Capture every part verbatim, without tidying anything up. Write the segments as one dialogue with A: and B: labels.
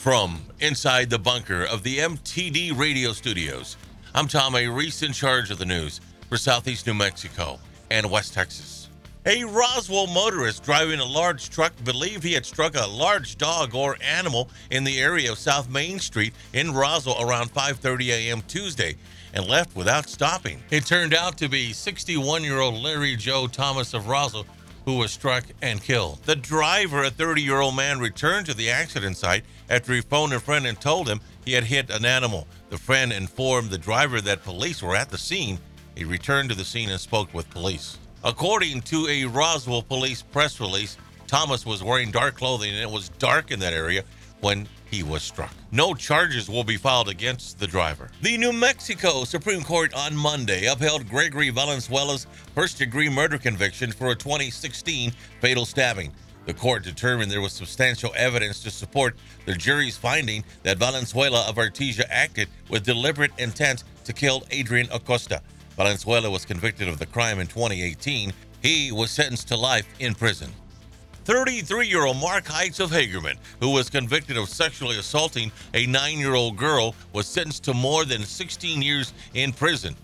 A: From inside the bunker of the M T D radio studios, I'm Tom A. Reese, in charge of the news for Southeast New Mexico and West Texas. A Roswell motorist driving a large truck believed he had struck a large dog or animal in the area of South Main Street in Roswell around five thirty a.m. Tuesday and left without stopping. It turned out to be sixty-one-year-old Larry Joe Thomas of Roswell, who was struck and killed. The driver, a thirty-year-old man, returned to the accident site after he phoned a friend and told him he had hit an animal. The friend informed the driver that police were at the scene. He returned to the scene and spoke with police. According to a Roswell police press release, Thomas was wearing dark clothing and it was dark in that area when he was struck. No charges will be filed against the driver. The New Mexico Supreme Court on Monday upheld Gregory Valenzuela's first-degree murder conviction for a twenty sixteen fatal stabbing. The court determined there was substantial evidence to support the jury's finding that Valenzuela of Artesia acted with deliberate intent to kill Adrian Acosta. Valenzuela was convicted of the crime in twenty eighteen. He was sentenced to life in prison. thirty-three-year-old Mark Heitz of Hagerman, who was convicted of sexually assaulting a nine-year-old girl, was sentenced to more than sixteen years in prison.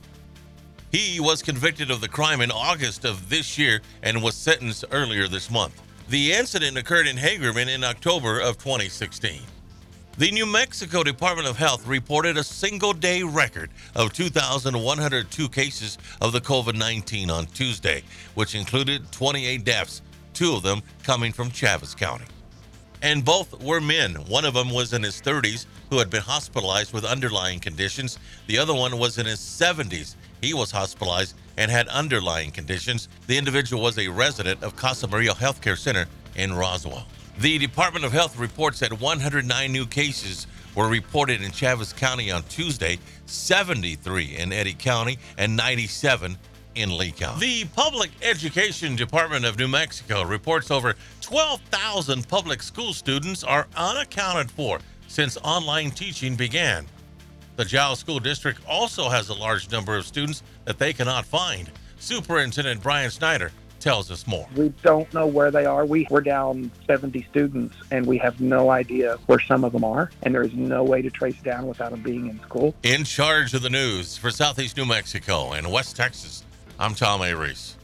A: He was convicted of the crime in August of this year and was sentenced earlier this month. The incident occurred in Hagerman in October of twenty sixteen. The New Mexico Department of Health reported a single-day record of two thousand one hundred two cases of the COVID nineteen on Tuesday, which included twenty-eight deaths, two of them coming from Chaves County. And both were men. One of them was in his thirties, who had been hospitalized with underlying conditions. The other one was in his seventies. He was hospitalized and had underlying conditions. The individual was a resident of Casa Maria Healthcare Center in Roswell. The Department of Health reports that one hundred nine new cases were reported in Chaves County on Tuesday, seventy-three in Eddy County, and ninety-seven in Lee County. The Public Education Department of New Mexico reports over twelve thousand public school students are unaccounted for since online teaching began. The Giles School District also has a large number of students that they cannot find. Superintendent Brian Snyder tells us more.
B: We don't know where they are. We, we're down seventy students, and we have no idea where some of them are, and there is no way to trace down without them being in school.
A: In charge of the news for Southeast New Mexico and West Texas, I'm Tom A. Reese.